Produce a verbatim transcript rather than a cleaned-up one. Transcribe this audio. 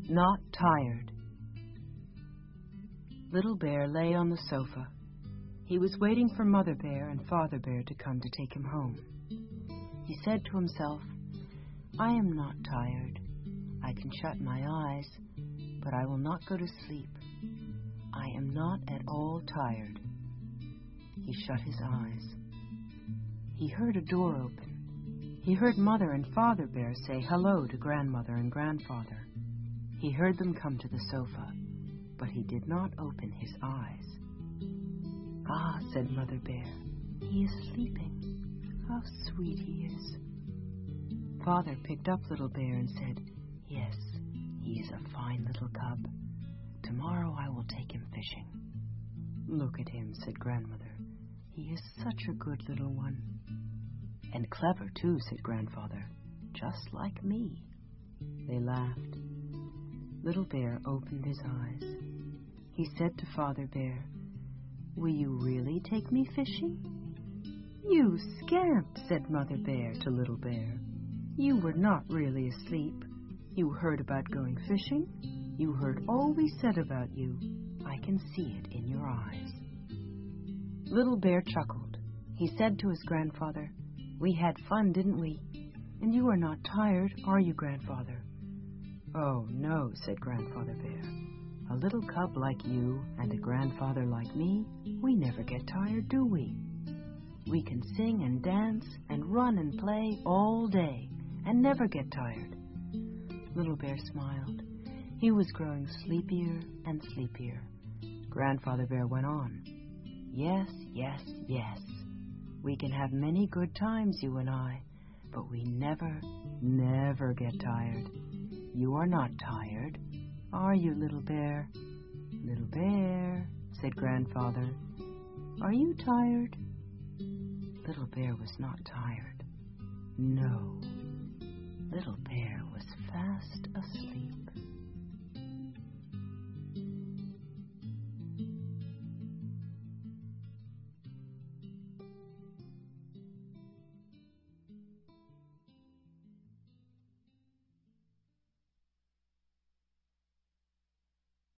Not tired. Little Bear lay on the sofa. He was waiting for Mother Bear and Father Bear to come to take him home. He said to himself, I am not tired. I can shut my eyes, but I will not go to sleep. I am not at all tired. He shut his eyes. He heard a door open. He heard Mother and Father Bear say hello to Grandmother and Grandfather. He heard them come to the sofa, but he did not open his eyes. Ah, said Mother Bear, he is sleeping. How sweet he is. Father picked up Little Bear and said, yes, he is a fine little cub. Tomorrow I will take him fishing. Look at him, said Grandmother. He is such a good little one. And clever, too, said Grandfather. Just like me. They laughed. Little Bear opened his eyes. He said to Father Bear, will you really take me fishing? You scamp, said Mother Bear to Little Bear. You were not really asleep. You heard about going fishing. You heard all we said about you. I can see it in your eyes. Little Bear chuckled. He said to his grandfather, we had fun, didn't we? And you are not tired, are you, Grandfather? Oh, no, said Grandfather Bear. A little cub like you and a grandfather like me, we never get tired, do we? We can sing and dance and run and play all day and never get tired. Little Bear smiled. He was growing sleepier and sleepier. Grandfather Bear went on. Yes, yes, yes. We can have many good times, you and I, but we never, never get tired. You are not tired, are you, Little Bear? Little Bear, said Grandfather, are you tired? Little Bear was not tired. No, Little Bear was fast asleep.